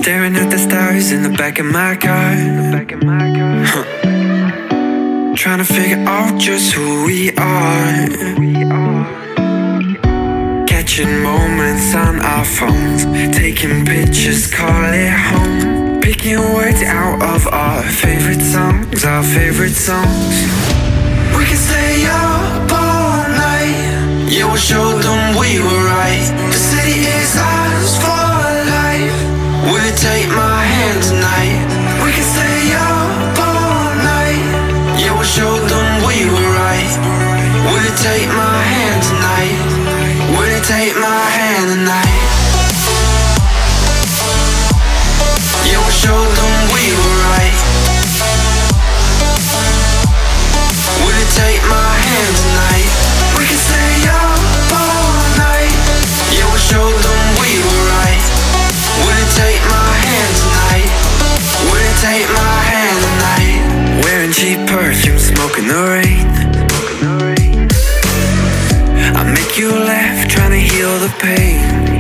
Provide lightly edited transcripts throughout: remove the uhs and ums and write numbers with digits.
Staring at the stars in the back of my car. Trying to figure out just who we are. Catching moments on our phones, taking pictures, call it home. Picking words out of our favorite songs, our favorite songs. We can stay up all night. Yeah, we'll show them we were right. The city is ours for life. Will you take my hand tonight? We can stay up all night. Yeah, we'll show them we were right. Will you take my hand tonight? Will you take my hand tonight? Yeah, we'll show them we were right. Will you take my hand tonight? We can stay up all night. Yeah, we'll show them we were right. Will you take my hand tonight? Will you take my hand tonight? Wearing cheap perfume, smoking the rain. I make you laugh, trying to heal the pain.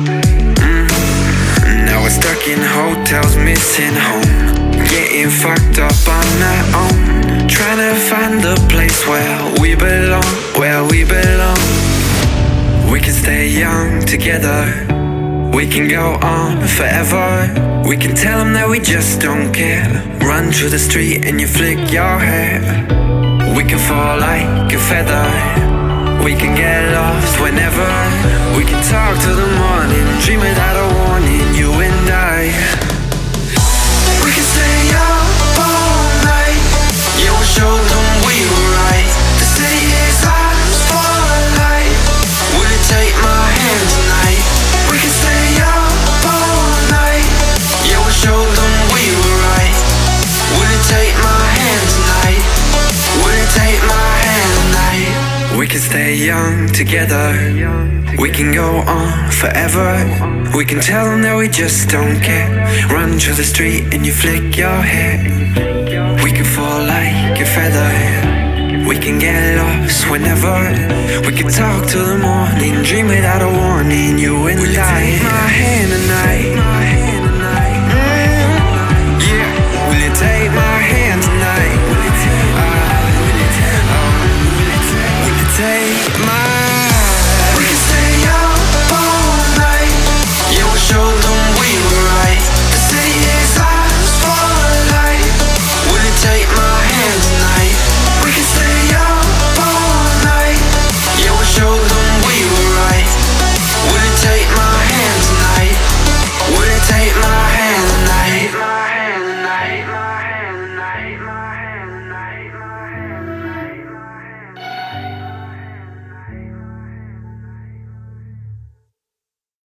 Now we're stuck in hotels, missing home. Getting fucked up on our own. Trying to find the place where we belong, where we belong. We can stay young together. We can go on forever. We can tell them that we just don't care. Run through the street and you flick your hair. We can fall like a feather. We can get lost whenever. We can talk till the morning, dream without a warning, you and I. We can stay up all night. Yeah, we'll show them we were right. The city is ours for life. Will you take my hand tonight? We can stay up all night. Yeah, we'll show them we were right. Will you take my hand tonight? Will you take my hand tonight? We can stay young together. We can go on forever. We can tell them that we just don't care. Run through the street and you flick your hair. We can fall like a feather. We can get lost whenever. We can talk till the morning, dream without a warning, you and I.